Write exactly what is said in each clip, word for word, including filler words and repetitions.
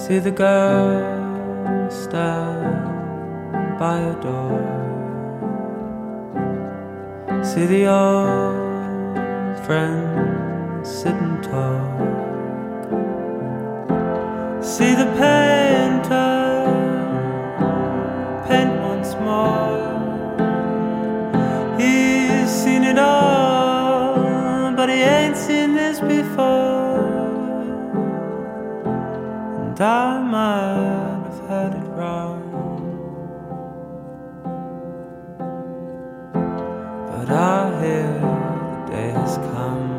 See the girl stand by a door. See the old friend sit and talk. See the painter paint once more. He's seen it all, but he ain't seen this before. And I might have had it wrong, but I hear the day has come.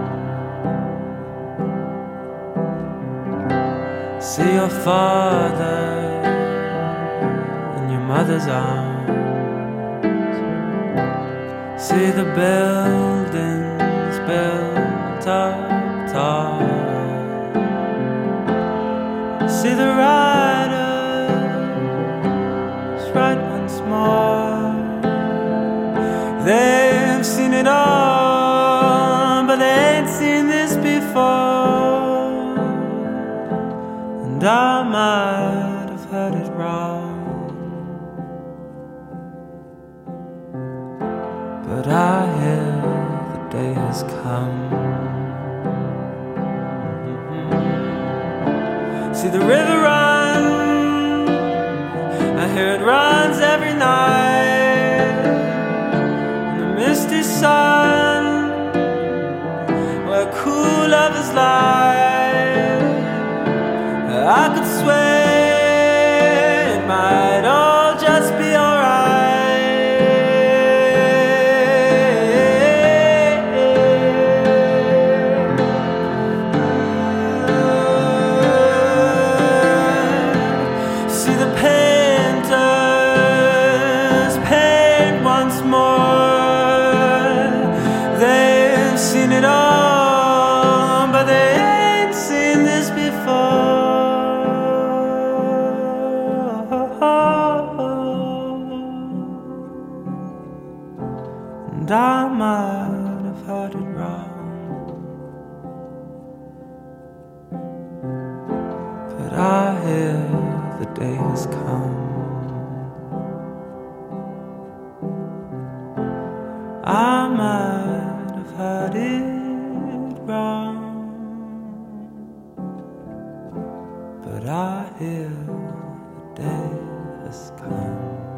See your father in your mother's arms. See the buildings built up tall. See the riders ride once more. They've seen it all, but they ain't seen this before. And I might have had it wrong, but I hear the day has come. See the river run, I hear it runs every night. In the misty sun, where cool lovers lie, I could swear it might all just be alright. See the painters paint once more. They've seen it all, but they ain't seen this before. And I might have had it wrong, but I hear the day has come. I might have had it wrong, but I hear the day has come.